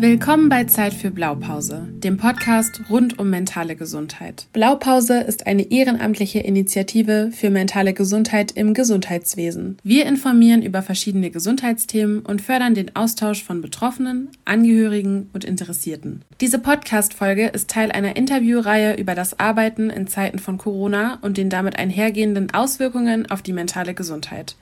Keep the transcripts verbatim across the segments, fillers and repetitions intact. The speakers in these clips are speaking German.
Willkommen bei Zeit für Blaupause, dem Podcast rund um mentale Gesundheit. Blaupause ist eine ehrenamtliche Initiative für mentale Gesundheit im Gesundheitswesen. Wir informieren über verschiedene Gesundheitsthemen und fördern den Austausch von Betroffenen, Angehörigen und Interessierten. Diese Podcast-Folge ist Teil einer Interviewreihe über das Arbeiten in Zeiten von Corona und den damit einhergehenden Auswirkungen auf die mentale Gesundheit.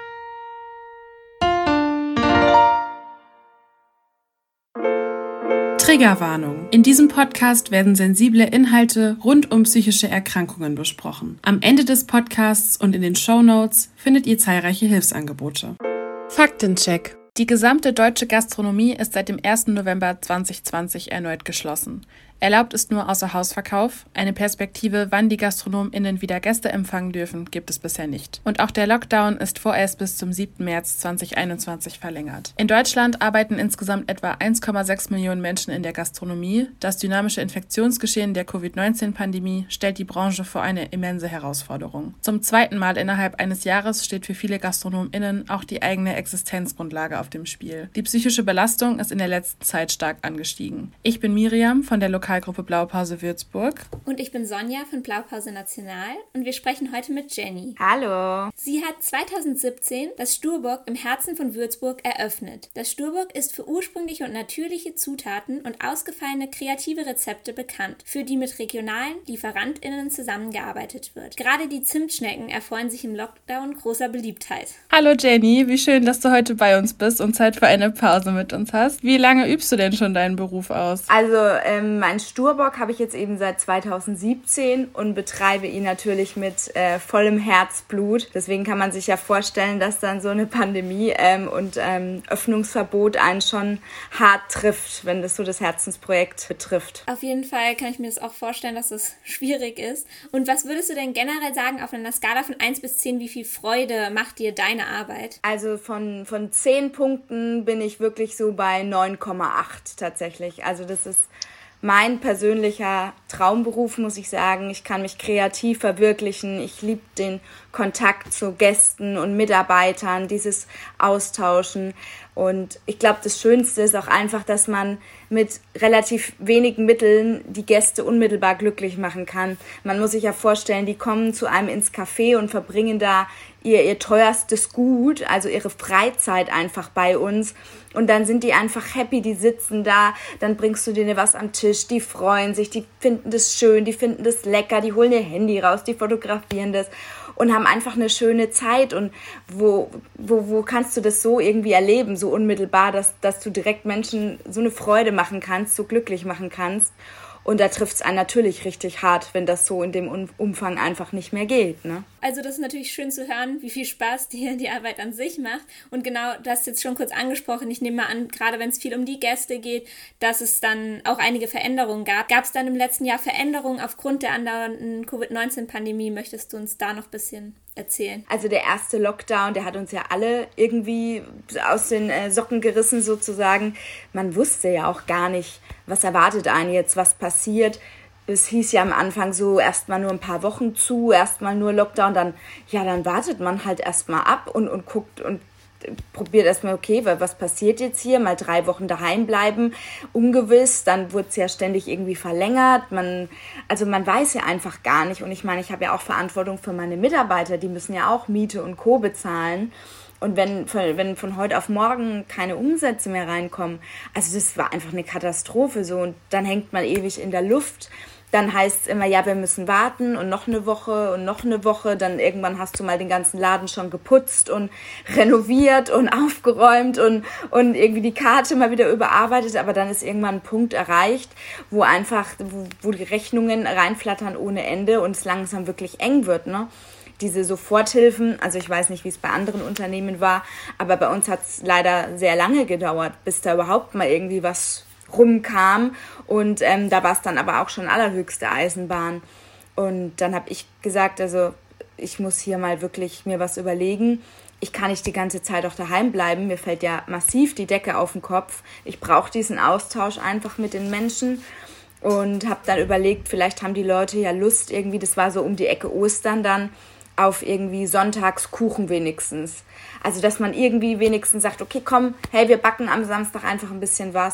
Triggerwarnung. In diesem Podcast werden sensible Inhalte rund um psychische Erkrankungen besprochen. Am Ende des Podcasts und in den Shownotes findet ihr zahlreiche Hilfsangebote. Faktencheck. Die gesamte deutsche Gastronomie ist seit dem ersten November zweitausendzwanzig erneut geschlossen. Erlaubt ist nur Außerhausverkauf. Eine Perspektive, wann die GastronomInnen wieder Gäste empfangen dürfen, gibt es bisher nicht. Und auch der Lockdown ist vorerst bis zum siebten März zweitausendeinundzwanzig verlängert. In Deutschland arbeiten insgesamt etwa eins Komma sechs Millionen Menschen in der Gastronomie. Das dynamische Infektionsgeschehen der Covid neunzehn Pandemie stellt die Branche vor eine immense Herausforderung. Zum zweiten Mal innerhalb eines Jahres steht für viele GastronomInnen auch die eigene Existenzgrundlage auf dem Spiel. Die psychische Belastung ist in der letzten Zeit stark angestiegen. Ich bin Miriam von der Lokalgruppe Blaupause Würzburg. Und ich bin Sonja von Blaupause National und wir sprechen heute mit Jenny. Hallo. Sie hat zweitausendsiebzehn das Sturburg im Herzen von Würzburg eröffnet. Das Sturburg ist für ursprüngliche und natürliche Zutaten und ausgefallene kreative Rezepte bekannt, für die mit regionalen LieferantInnen zusammengearbeitet wird. Gerade die Zimtschnecken erfreuen sich im Lockdown großer Beliebtheit. Hallo Jenny, wie schön, dass du heute bei uns bist und Zeit für eine Pause mit uns hast. Wie lange übst du denn schon deinen Beruf aus? Also ähm, mein Sturbock habe ich jetzt eben seit zweitausendsiebzehn und betreibe ihn natürlich mit äh, vollem Herzblut. Deswegen kann man sich ja vorstellen, dass dann so eine Pandemie ähm, und ähm, Öffnungsverbot einen schon hart trifft, wenn das so das Herzensprojekt betrifft. Auf jeden Fall kann ich mir das auch vorstellen, dass es schwierig ist. Und was würdest du denn generell sagen auf einer Skala von eins bis zehn, wie viel Freude macht dir deine Arbeit? Also von, von zehn Punkten bin ich wirklich so bei neun Komma acht tatsächlich. Also das ist mein persönlicher Traumberuf, muss ich sagen. Ich kann mich kreativ verwirklichen. Ich liebe den Kontakt zu Gästen und Mitarbeitern, dieses Austauschen. Und ich glaube, das Schönste ist auch einfach, dass man mit relativ wenigen Mitteln die Gäste unmittelbar glücklich machen kann. Man muss sich ja vorstellen, die kommen zu einem ins Café und verbringen da ihr, ihr teuerstes Gut, also ihre Freizeit einfach bei uns. Und dann sind die einfach happy, die sitzen da, dann bringst du denen was am Tisch, die freuen sich, die finden das schön, die finden das lecker, die holen ihr Handy raus, die fotografieren das und haben einfach eine schöne Zeit. Und wo, wo, wo kannst du das so irgendwie erleben, so unmittelbar, dass, dass du direkt Menschen so eine Freude machen kannst, so glücklich machen kannst. Und da trifft es einen natürlich richtig hart, wenn das so in dem Umfang einfach nicht mehr geht, ne? Also das ist natürlich schön zu hören, wie viel Spaß dir die Arbeit an sich macht. Und genau, du hast jetzt schon kurz angesprochen, ich nehme mal an, gerade wenn es viel um die Gäste geht, dass es dann auch einige Veränderungen gab. Gab es dann im letzten Jahr Veränderungen aufgrund der andauernden Covid neunzehn Pandemie? Möchtest du uns da noch ein bisschen erzählen? Also der erste Lockdown, der hat uns ja alle irgendwie aus den äh, Socken gerissen sozusagen. Man wusste ja auch gar nicht, was erwartet einen jetzt, was passiert. Es hieß ja am Anfang so erstmal nur ein paar Wochen zu, erstmal nur Lockdown, dann ja, dann wartet man halt erstmal ab und, und guckt und probiert erstmal, okay, was passiert jetzt hier? Mal drei Wochen daheim bleiben, ungewiss, dann wurde es ja ständig irgendwie verlängert. Man, also man weiß ja einfach gar nicht. Und ich meine, ich habe ja auch Verantwortung für meine Mitarbeiter, die müssen ja auch Miete und Co. bezahlen. Und wenn, wenn von heute auf morgen keine Umsätze mehr reinkommen, also das war einfach eine Katastrophe so. Und dann hängt man ewig in der Luft. Dann heißt es immer, ja, wir müssen warten und noch eine Woche und noch eine Woche. Dann irgendwann hast du mal den ganzen Laden schon geputzt und renoviert und aufgeräumt und, und irgendwie die Karte mal wieder überarbeitet. Aber dann ist irgendwann ein Punkt erreicht, wo einfach, wo, wo die Rechnungen reinflattern ohne Ende und es langsam wirklich eng wird, ne? Diese Soforthilfen, also ich weiß nicht, wie es bei anderen Unternehmen war, aber bei uns hat es leider sehr lange gedauert, bis da überhaupt mal irgendwie was rumkam und ähm, da war es dann aber auch schon allerhöchste Eisenbahn. Und dann habe ich gesagt, also ich muss hier mal wirklich mir was überlegen. Ich kann nicht die ganze Zeit auch daheim bleiben, mir fällt ja massiv die Decke auf den Kopf. Ich brauche diesen Austausch einfach mit den Menschen. Und habe dann überlegt, vielleicht haben die Leute ja Lust irgendwie, das war so um die Ecke Ostern dann, auf irgendwie Sonntagskuchen wenigstens. Also, dass man irgendwie wenigstens sagt, okay, komm, hey, wir backen am Samstag einfach ein bisschen was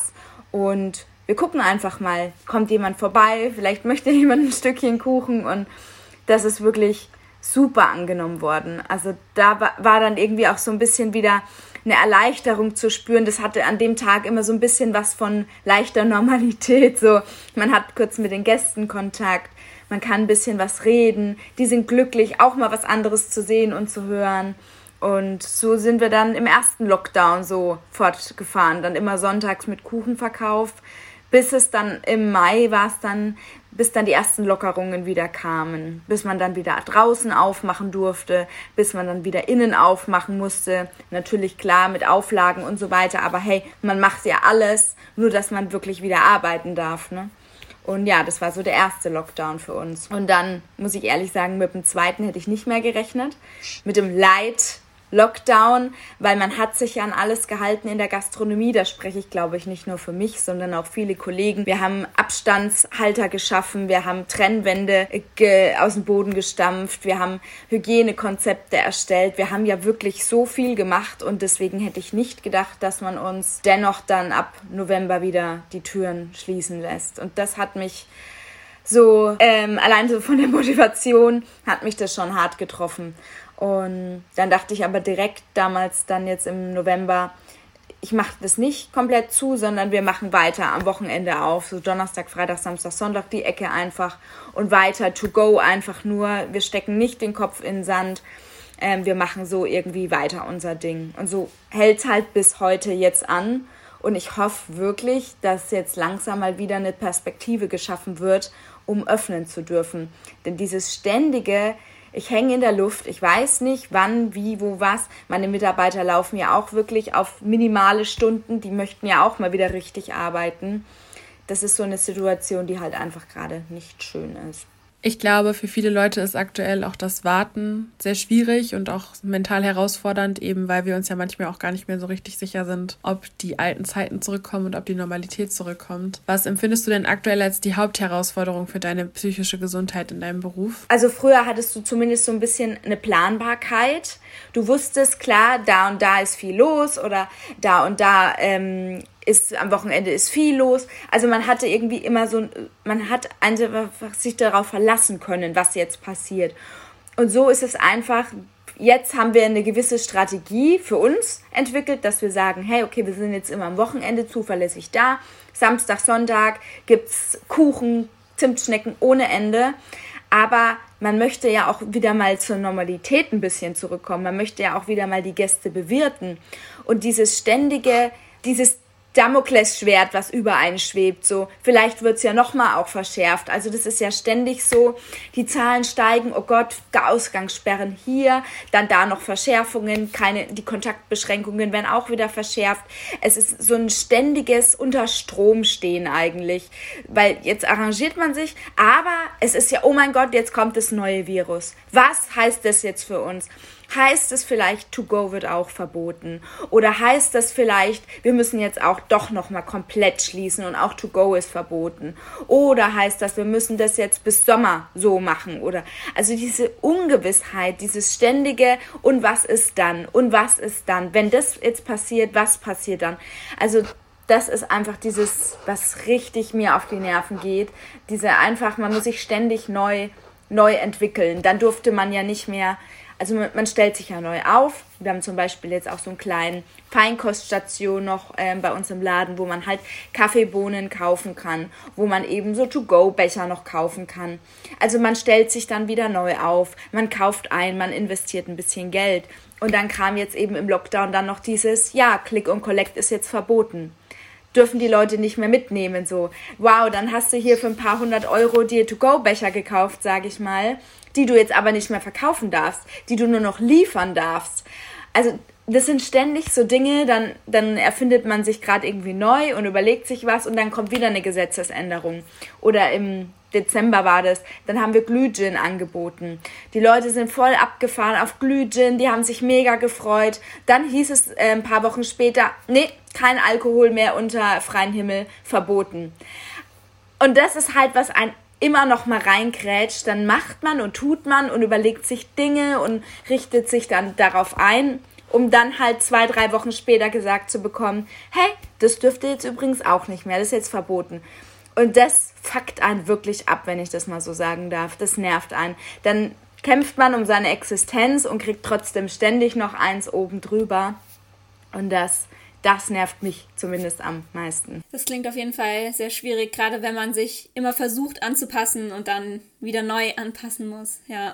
und wir gucken einfach mal, kommt jemand vorbei, vielleicht möchte jemand ein Stückchen Kuchen und das ist wirklich super angenommen worden. Also da war dann irgendwie auch so ein bisschen wieder eine Erleichterung zu spüren. Das hatte an dem Tag immer so ein bisschen was von leichter Normalität. So, man hat kurz mit den Gästen Kontakt, man kann ein bisschen was reden, die sind glücklich, auch mal was anderes zu sehen und zu hören. Und so sind wir dann im ersten Lockdown so fortgefahren, dann immer sonntags mit Kuchenverkauf, bis es dann im Mai war es dann, bis dann die ersten Lockerungen wieder kamen, bis man dann wieder draußen aufmachen durfte, bis man dann wieder innen aufmachen musste. Natürlich klar mit Auflagen und so weiter, aber hey, man macht ja alles, nur dass man wirklich wieder arbeiten darf, ne? Und ja, das war so der erste Lockdown für uns. Und dann, muss ich ehrlich sagen, mit dem zweiten hätte ich nicht mehr gerechnet. Mit dem Light Lockdown, weil man hat sich an alles gehalten in der Gastronomie. Da spreche ich, glaube ich, nicht nur für mich, sondern auch viele Kollegen. Wir haben Abstandshalter geschaffen, wir haben Trennwände ge- aus dem Boden gestampft, wir haben Hygienekonzepte erstellt. Wir haben ja wirklich so viel gemacht und deswegen hätte ich nicht gedacht, dass man uns dennoch dann ab November wieder die Türen schließen lässt. Und das hat mich so, ähm, allein so von der Motivation hat mich das schon hart getroffen. Und dann dachte ich aber direkt damals dann jetzt im November, ich mache das nicht komplett zu, sondern wir machen weiter am Wochenende auf, so Donnerstag, Freitag, Samstag, Sonntag die Ecke einfach und weiter to go einfach nur. Wir stecken nicht den Kopf in den Sand, ähm, wir machen so irgendwie weiter unser Ding. Und so hält es halt bis heute jetzt an und ich hoffe wirklich, dass jetzt langsam mal wieder eine Perspektive geschaffen wird, um öffnen zu dürfen. Denn dieses ständige Ich hänge in der Luft, ich weiß nicht, wann, wie, wo, was. Meine Mitarbeiter laufen ja auch wirklich auf minimale Stunden, die möchten ja auch mal wieder richtig arbeiten. Das ist so eine Situation, die halt einfach gerade nicht schön ist. Ich glaube, für viele Leute ist aktuell auch das Warten sehr schwierig und auch mental herausfordernd, eben weil wir uns ja manchmal auch gar nicht mehr so richtig sicher sind, ob die alten Zeiten zurückkommen und ob die Normalität zurückkommt. Was empfindest du denn aktuell als die Hauptherausforderung für deine psychische Gesundheit in deinem Beruf? Also früher hattest du zumindest so ein bisschen eine Planbarkeit. Du wusstest, klar, da und da ist viel los oder da und da ähm, ist am Wochenende ist viel los. Also man hatte irgendwie immer so, man hat einfach sich darauf verlassen können, was jetzt passiert. Und so ist es einfach, jetzt haben wir eine gewisse Strategie für uns entwickelt, dass wir sagen, hey, okay, wir sind jetzt immer am Wochenende zuverlässig da. Samstag, Sonntag gibt's Kuchen, Zimtschnecken ohne Ende. Aber man möchte ja auch wieder mal zur Normalität ein bisschen zurückkommen. Man möchte ja auch wieder mal die Gäste bewirten. Und dieses ständige, dieses Damoklesschwert, was über einen schwebt, so, vielleicht wird's ja nochmal auch verschärft. Also das ist ja ständig so, die Zahlen steigen, oh Gott, Ausgangssperren hier, dann da noch Verschärfungen, keine, die Kontaktbeschränkungen werden auch wieder verschärft. Es ist so ein ständiges Unterstromstehen eigentlich, weil jetzt arrangiert man sich, aber es ist ja, oh mein Gott, jetzt kommt das neue Virus. Was heißt das jetzt für uns? Heißt es vielleicht, To-Go wird auch verboten? Oder heißt das vielleicht, wir müssen jetzt auch doch nochmal komplett schließen und auch To-Go ist verboten? Oder heißt das, wir müssen das jetzt bis Sommer so machen? Oder also diese Ungewissheit, dieses ständige und was ist dann? Und was ist dann? Wenn das jetzt passiert, was passiert dann? Also das ist einfach dieses, was richtig mir auf die Nerven geht. Diese einfach, man muss sich ständig neu, neu entwickeln. Dann durfte man ja nicht mehr. Also man stellt sich ja neu auf. Wir haben zum Beispiel jetzt auch so einen kleinen Feinkoststation noch ähm, bei uns im Laden, wo man halt Kaffeebohnen kaufen kann, wo man eben so To-Go-Becher noch kaufen kann. Also man stellt sich dann wieder neu auf, man kauft ein, man investiert ein bisschen Geld. Und dann kam jetzt eben im Lockdown dann noch dieses, ja, Click und Collect ist jetzt verboten. Dürfen die Leute nicht mehr mitnehmen, so. Wow, dann hast du hier für ein paar hundert Euro dir To-Go-Becher gekauft, sage ich mal, die du jetzt aber nicht mehr verkaufen darfst, die du nur noch liefern darfst. Also das sind ständig so Dinge, dann, dann erfindet man sich gerade irgendwie neu und überlegt sich was und dann kommt wieder eine Gesetzesänderung. Oder im Dezember war das, dann haben wir Glühgin angeboten. Die Leute sind voll abgefahren auf Glühgin, die haben sich mega gefreut. Dann hieß es äh, ein paar Wochen später, nee, kein Alkohol mehr unter freiem Himmel, verboten. Und das ist halt, was ein immer noch mal reingrätscht, dann macht man und tut man und überlegt sich Dinge und richtet sich dann darauf ein um dann halt zwei, drei Wochen später gesagt zu bekommen, hey, das dürft ihr jetzt übrigens auch nicht mehr, das ist jetzt verboten. Und das fuckt einen wirklich ab, wenn ich das mal so sagen darf. Das nervt einen. Dann kämpft man um seine Existenz und kriegt trotzdem ständig noch eins oben drüber. Und das, das nervt mich zumindest am meisten. Das klingt auf jeden Fall sehr schwierig, gerade wenn man sich immer versucht anzupassen und dann wieder neu anpassen muss. Ja.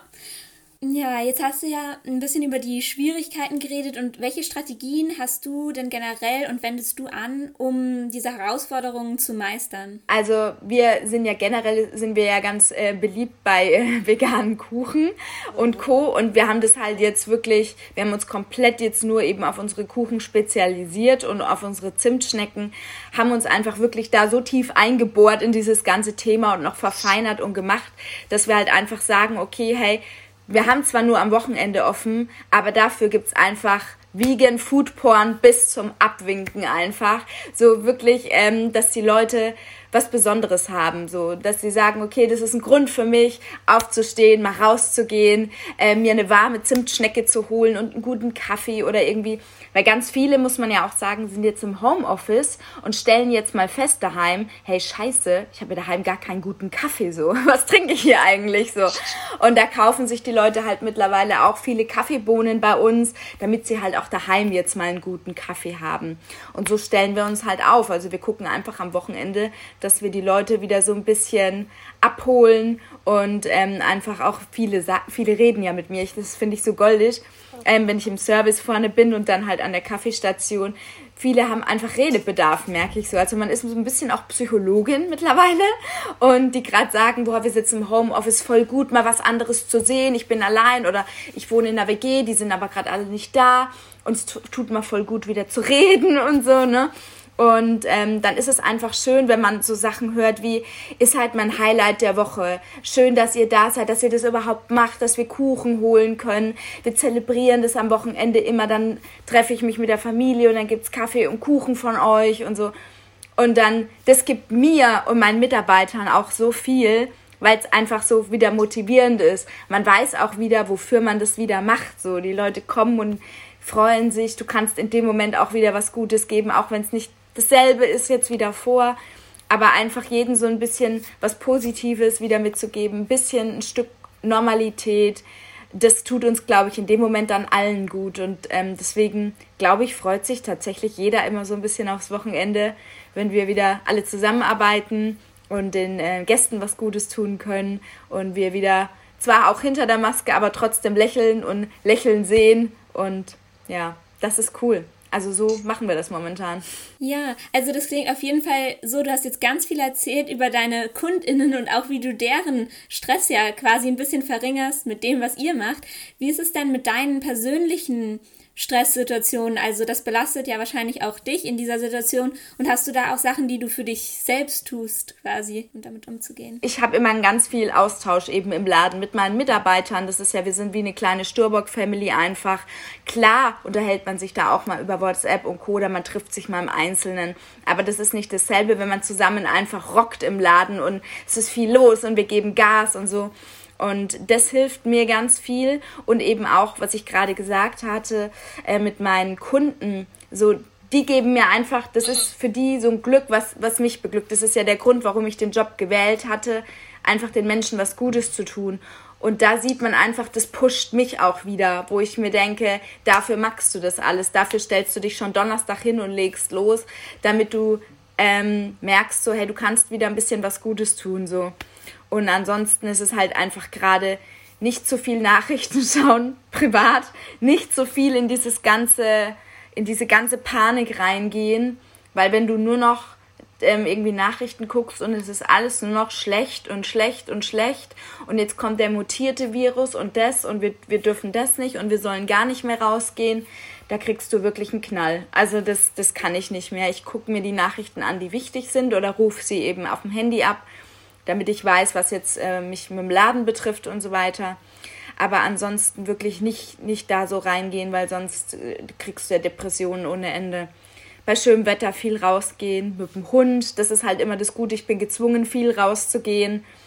Ja, jetzt hast du ja ein bisschen über die Schwierigkeiten geredet und welche Strategien hast du denn generell und wendest du an, um diese Herausforderungen zu meistern? Also wir sind ja generell, sind wir ja ganz äh, beliebt bei äh, veganen Kuchen und Co. Und wir haben das halt jetzt wirklich, wir haben uns komplett jetzt nur eben auf unsere Kuchen spezialisiert und auf unsere Zimtschnecken, haben uns einfach wirklich da so tief eingebohrt in dieses ganze Thema und noch verfeinert und gemacht, dass wir halt einfach sagen, okay, hey, wir haben zwar nur am Wochenende offen, aber dafür gibt's einfach Vegan Food Porn bis zum Abwinken einfach. So wirklich, ähm, dass die Leute was Besonderes haben, so, dass sie sagen, okay, das ist ein Grund für mich, aufzustehen, mal rauszugehen, äh, mir eine warme Zimtschnecke zu holen und einen guten Kaffee oder irgendwie, weil ganz viele, muss man ja auch sagen, sind jetzt im Homeoffice und stellen jetzt mal fest daheim, hey, scheiße, ich habe ja daheim gar keinen guten Kaffee, so, was trinke ich hier eigentlich, so, und da kaufen sich die Leute halt mittlerweile auch viele Kaffeebohnen bei uns, damit sie halt auch daheim jetzt mal einen guten Kaffee haben, und so stellen wir uns halt auf, also wir gucken einfach am Wochenende, dass wir die Leute wieder so ein bisschen abholen und ähm, einfach auch viele, viele reden ja mit mir, ich, das finde ich so goldig, ähm, wenn ich im Service vorne bin und dann halt an der Kaffeestation, viele haben einfach Redebedarf, merke ich so, also man ist so ein bisschen auch Psychologin mittlerweile und die gerade sagen, boah, wir sitzen im Homeoffice, voll gut, mal was anderes zu sehen, ich bin allein oder ich wohne in einer W G, die sind aber gerade alle nicht da und es tut mal voll gut, wieder zu reden und so, ne? Und ähm, dann ist es einfach schön, wenn man so Sachen hört wie, ist halt mein Highlight der Woche. Schön, dass ihr da seid, dass ihr das überhaupt macht, dass wir Kuchen holen können. Wir zelebrieren das am Wochenende immer, dann treffe ich mich mit der Familie und dann gibt's Kaffee und Kuchen von euch und so. Und dann, das gibt mir und meinen Mitarbeitern auch so viel, weil es einfach so wieder motivierend ist. Man weiß auch wieder, wofür man das wieder macht. So, die Leute kommen und freuen sich. Du kannst in dem Moment auch wieder was Gutes geben, auch wenn es nicht dasselbe ist jetzt wieder vor, aber einfach jedem so ein bisschen was Positives wieder mitzugeben, ein bisschen ein Stück Normalität, das tut uns, glaube ich, in dem Moment dann allen gut und ähm, deswegen, glaube ich, freut sich tatsächlich jeder immer so ein bisschen aufs Wochenende, wenn wir wieder alle zusammenarbeiten und den äh, Gästen was Gutes tun können und wir wieder zwar auch hinter der Maske, aber trotzdem lächeln und lächeln sehen und ja, das ist cool. Also so machen wir das momentan. Ja, also das klingt auf jeden Fall so, du hast jetzt ganz viel erzählt über deine KundInnen und auch wie du deren Stress ja quasi ein bisschen verringerst mit dem, was ihr macht. Wie ist es denn mit deinen persönlichen Stresssituationen? Also das belastet ja wahrscheinlich auch dich in dieser Situation. Und hast du da auch Sachen, die du für dich selbst tust, quasi, um damit umzugehen? Ich habe immer ganz viel Austausch eben im Laden mit meinen Mitarbeitern. Das ist ja, wir sind wie eine kleine Sturbock-Family einfach. Klar unterhält man sich da auch mal über WhatsApp und Co. oder man trifft sich mal im Einzelnen. Aber das ist nicht dasselbe, wenn man zusammen einfach rockt im Laden und es ist viel los und wir geben Gas und so. Und das hilft mir ganz viel und eben auch, was ich gerade gesagt hatte, äh, mit meinen Kunden, so, die geben mir einfach, das ist für die so ein Glück, was, was mich beglückt. Das ist ja der Grund, warum ich den Job gewählt hatte, einfach den Menschen was Gutes zu tun. Und da sieht man einfach, das pusht mich auch wieder, wo ich mir denke, dafür machst du das alles, dafür stellst du dich schon Donnerstag hin und legst los, damit du ähm, merkst, so, hey, du kannst wieder ein bisschen was Gutes tun, so. Und ansonsten ist es halt einfach gerade nicht so viel Nachrichten schauen, privat, nicht so viel in dieses ganze, in diese ganze Panik reingehen, weil wenn du nur noch ähm, irgendwie Nachrichten guckst und es ist alles nur noch schlecht und schlecht und schlecht und jetzt kommt der mutierte Virus und das und wir, wir dürfen das nicht und wir sollen gar nicht mehr rausgehen, da kriegst du wirklich einen Knall. Also das, das kann ich nicht mehr. Ich gucke mir die Nachrichten an, die wichtig sind oder rufe sie eben auf dem Handy ab, damit ich weiß, was jetzt äh, mich mit dem Laden betrifft und so weiter. Aber ansonsten wirklich nicht, nicht da so reingehen, weil sonst äh, kriegst du ja Depressionen ohne Ende. Bei schönem Wetter viel rausgehen, mit dem Hund, das ist halt immer das Gute, ich bin gezwungen, viel rauszugehen.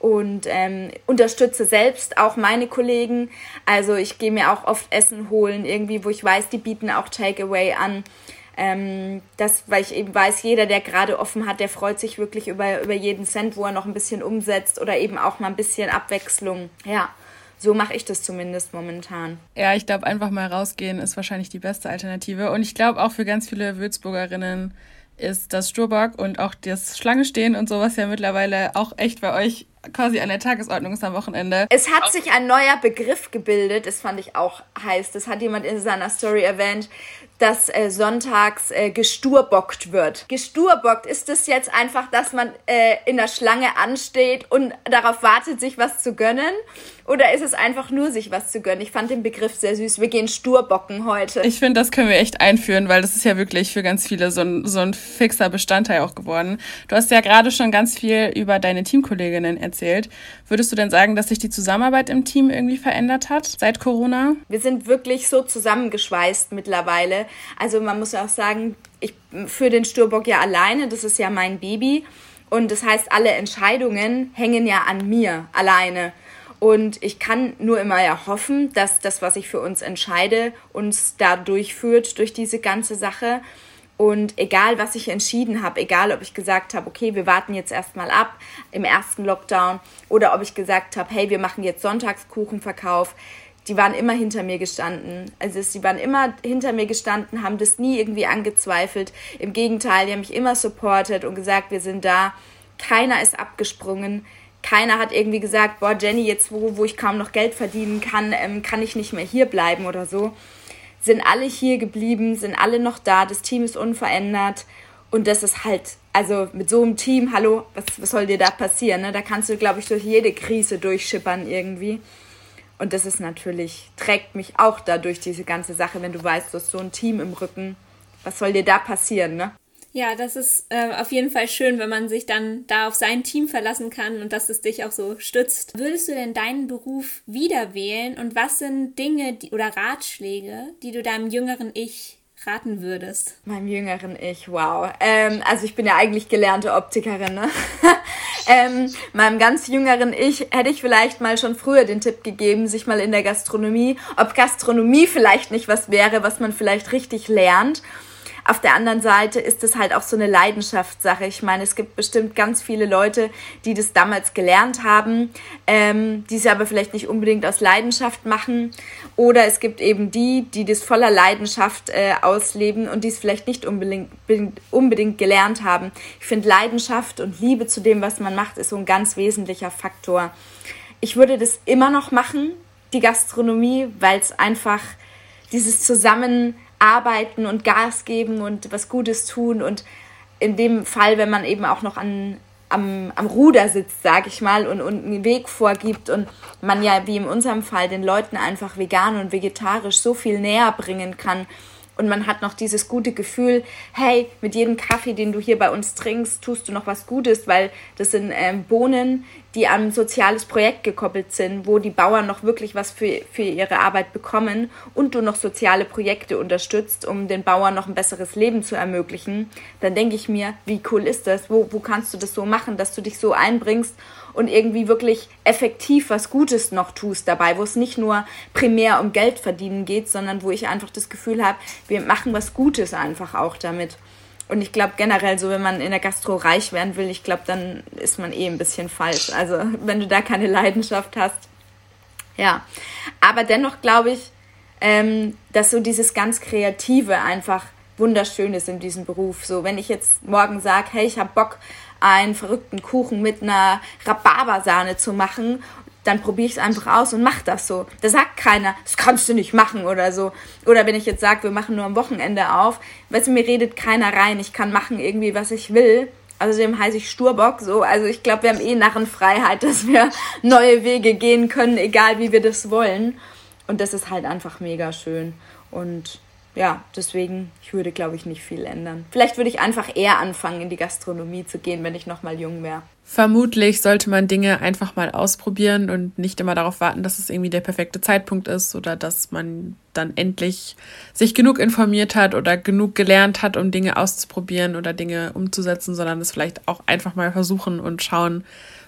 und ähm, unterstütze selbst auch meine Kollegen. Also ich gehe mir auch oft Essen holen, irgendwie, wo ich weiß, die bieten auch Takeaway an. Ähm, das, weil ich eben weiß, jeder, der gerade offen hat, der freut sich wirklich über, über jeden Cent, wo er noch ein bisschen umsetzt oder eben auch mal ein bisschen Abwechslung. Ja, so mache ich das zumindest momentan. Ja, ich glaube, einfach mal rausgehen ist wahrscheinlich die beste Alternative. Und ich glaube auch für ganz viele Würzburgerinnen ist das Sturbock und auch das Schlange stehen und sowas ja mittlerweile auch echt bei euch quasi an der Tagesordnung ist am Wochenende. Es hat sich ein neuer Begriff gebildet, das fand ich auch heiß, das hat jemand in seiner Story erwähnt, dass äh, sonntags äh, gesturbockt wird. Gesturbockt, ist es jetzt einfach, dass man äh, in der Schlange ansteht und darauf wartet, sich was zu gönnen? Oder ist es einfach nur, sich was zu gönnen? Ich fand den Begriff sehr süß. Wir gehen Sturbocken heute. Ich finde, das können wir echt einführen, weil das ist ja wirklich für ganz viele so ein, so ein fixer Bestandteil auch geworden. Du hast ja gerade schon ganz viel über deine Teamkolleginnen erzählt. Würdest du denn sagen, dass sich die Zusammenarbeit im Team irgendwie verändert hat seit Corona? Wir sind wirklich so zusammengeschweißt mittlerweile. Also man muss ja auch sagen, ich führe den Sturbock ja alleine. Das ist ja mein Baby. Und das heißt, alle Entscheidungen hängen ja an mir alleine. Und ich kann nur immer ja hoffen, dass das, was ich für uns entscheide, uns da durchführt durch diese ganze Sache. Und egal, was ich entschieden habe, egal, ob ich gesagt habe, okay, wir warten jetzt erstmal ab im ersten Lockdown oder ob ich gesagt habe, hey, wir machen jetzt Sonntagskuchenverkauf, die waren immer hinter mir gestanden. Also sie waren immer hinter mir gestanden, haben das nie irgendwie angezweifelt. Im Gegenteil, die haben mich immer supportet und gesagt, wir sind da. Keiner ist abgesprungen. Keiner hat irgendwie gesagt, boah, Jenny, jetzt wo, wo ich kaum noch Geld verdienen kann, ähm, kann ich nicht mehr hier bleiben oder so. Sind alle hier geblieben, sind alle noch da, das Team ist unverändert. Und das ist halt, also mit so einem Team, hallo, was, was soll dir da passieren? Ne? Da kannst du, glaube ich, durch jede Krise durchschippern irgendwie. Und das ist natürlich, trägt mich auch da durch diese ganze Sache, wenn du weißt, du hast so ein Team im Rücken. Was soll dir da passieren, ne? Ja, das ist äh, auf jeden Fall schön, wenn man sich dann da auf sein Team verlassen kann und dass es dich auch so stützt. Würdest du denn deinen Beruf wieder wählen und was sind Dinge die, oder Ratschläge, die du deinem jüngeren Ich raten würdest? Meinem jüngeren Ich, wow. Ähm, also ich bin ja eigentlich gelernte Optikerin, ne? ähm, meinem ganz jüngeren Ich hätte ich vielleicht mal schon früher den Tipp gegeben, sich mal in der Gastronomie, ob Gastronomie vielleicht nicht was wäre, was man vielleicht richtig lernt. Auf der anderen Seite ist es halt auch so eine Leidenschaftssache. Ich meine, es gibt bestimmt ganz viele Leute, die das damals gelernt haben, ähm, die es aber vielleicht nicht unbedingt aus Leidenschaft machen. Oder es gibt eben die, die das voller Leidenschaft äh, ausleben und die es vielleicht nicht unbedingt, unbedingt gelernt haben. Ich finde, Leidenschaft und Liebe zu dem, was man macht, ist so ein ganz wesentlicher Faktor. Ich würde das immer noch machen, die Gastronomie, weil es einfach dieses Zusammen arbeiten und Gas geben und was Gutes tun und in dem Fall, wenn man eben auch noch an, am, am Ruder sitzt, sag ich mal, und, und einen Weg vorgibt und man ja, wie in unserem Fall, den Leuten einfach vegan und vegetarisch so viel näher bringen kann und man hat noch dieses gute Gefühl, hey, mit jedem Kaffee, den du hier bei uns trinkst, tust du noch was Gutes, weil das sind ähm, Bohnen, die an ein soziales Projekt gekoppelt sind, wo die Bauern noch wirklich was für, für ihre Arbeit bekommen und du noch soziale Projekte unterstützt, um den Bauern noch ein besseres Leben zu ermöglichen, dann denke ich mir, wie cool ist das? Wo, wo kannst du das so machen, dass du dich so einbringst und irgendwie wirklich effektiv was Gutes noch tust dabei, wo es nicht nur primär um Geld verdienen geht, sondern wo ich einfach das Gefühl habe, wir machen was Gutes einfach auch damit. Und ich glaube generell so, wenn man in der Gastro reich werden will, ich glaube, dann ist man eh ein bisschen falsch. Also wenn du da keine Leidenschaft hast. Ja, aber dennoch glaube ich, ähm, dass so dieses ganz Kreative einfach wunderschön ist in diesem Beruf. So, wenn ich jetzt morgen sage, hey, ich habe Bock, einen verrückten Kuchen mit einer Rhabarbersahne zu machen, dann probiere ich es einfach aus und mache das so. Da sagt keiner, das kannst du nicht machen oder so. Oder wenn ich jetzt sage, wir machen nur am Wochenende auf, weißt du, mir redet keiner rein, ich kann machen irgendwie, was ich will. Außerdem heiße ich Sturbock, so. Also ich glaube, wir haben eh Narrenfreiheit, dass wir neue Wege gehen können, egal wie wir das wollen. Und das ist halt einfach mega schön. Und ja, deswegen, ich würde, glaube ich, nicht viel ändern. Vielleicht würde ich einfach eher anfangen, in die Gastronomie zu gehen, wenn ich noch mal jung wäre. Vermutlich sollte man Dinge einfach mal ausprobieren und nicht immer darauf warten, dass es irgendwie der perfekte Zeitpunkt ist oder dass man dann endlich sich genug informiert hat oder genug gelernt hat, um Dinge auszuprobieren oder Dinge umzusetzen, sondern es vielleicht auch einfach mal versuchen und schauen,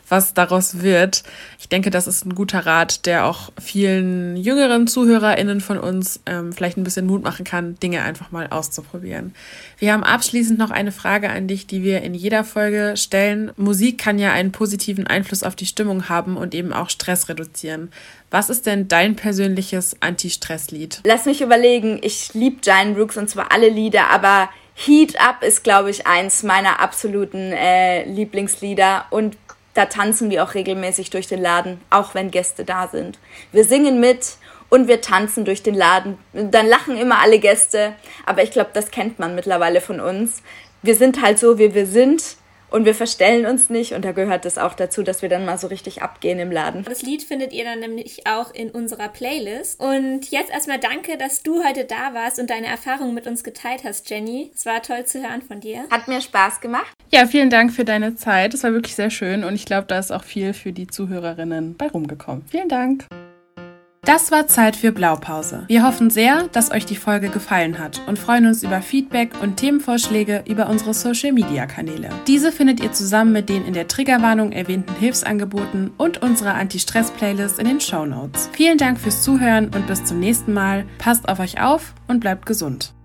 was daraus wird. Ich denke, das ist ein guter Rat, der auch vielen jüngeren ZuhörerInnen von uns ähm, vielleicht ein bisschen Mut machen kann, Dinge einfach mal auszuprobieren. Wir haben abschließend noch eine Frage an dich, die wir in jeder Folge stellen. Musik kann ja einen positiven Einfluss auf die Stimmung haben und eben auch Stress reduzieren. Was ist denn dein persönliches Anti-Stress-Lied? Lass mich überlegen. Ich liebe Giant Rooks und zwar alle Lieder, aber Heat Up ist, glaube ich, eins meiner absoluten äh, Lieblingslieder und da tanzen wir auch regelmäßig durch den Laden, auch wenn Gäste da sind. Wir singen mit und wir tanzen durch den Laden. Dann lachen immer alle Gäste, aber ich glaube, das kennt man mittlerweile von uns. Wir sind halt so, wie wir sind und wir verstellen uns nicht und da gehört es auch dazu, dass wir dann mal so richtig abgehen im Laden. Das Lied findet ihr dann nämlich auch in unserer Playlist. Und jetzt erstmal danke, dass du heute da warst und deine Erfahrungen mit uns geteilt hast, Jenny. Es war toll zu hören von dir. Hat mir Spaß gemacht. Ja, vielen Dank für deine Zeit. Es war wirklich sehr schön und ich glaube, da ist auch viel für die Zuhörerinnen bei rumgekommen. Vielen Dank. Das war Zeit für Blaupause. Wir hoffen sehr, dass euch die Folge gefallen hat und freuen uns über Feedback und Themenvorschläge über unsere Social-Media-Kanäle. Diese findet ihr zusammen mit den in der Triggerwarnung erwähnten Hilfsangeboten und unserer Anti-Stress-Playlist in den Shownotes. Vielen Dank fürs Zuhören und bis zum nächsten Mal. Passt auf euch auf und bleibt gesund.